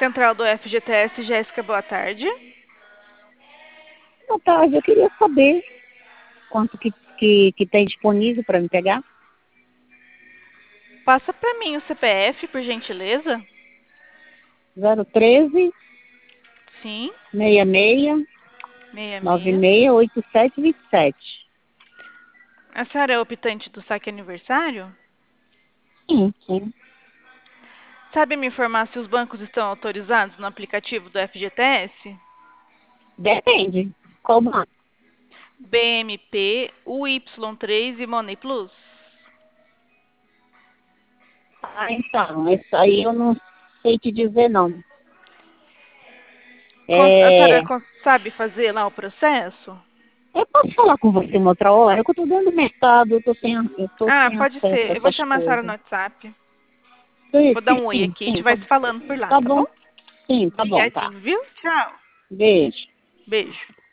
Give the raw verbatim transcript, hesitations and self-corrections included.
Central do F G T S, Jéssica, boa tarde. Boa tarde, eu queria saber quanto que, que, que tem disponível para me pegar. Passa para mim o C P F, por gentileza. zero treze, Sim, sessenta e seis, seis noventa e seis. seis, oitenta e sete, vinte e sete. A senhora é optante do saque aniversário? Sim, sim. Sabe me informar se os bancos estão autorizados no aplicativo do F G T S? Depende. Qual banco? B M P, U Y três e Money Plus? Ah, então, isso aí eu não sei te dizer, não. Cons- A senhora É, cons- sabe fazer lá o processo? eu posso falar com você uma outra hora? Que eu estou dentro do mercado, eu estou sem, eu tô Ah, sem pode acesso a ser. Eu vou essas chamar a senhora no coisas. WhatsApp. Sim, Vou dar um oi sim, aqui, a gente sim, tá, vai se falando por lá, tá tá bom? bom. Sim, tá bom, tá. Obrigadinho, viu? Tchau. Beijo. Beijo.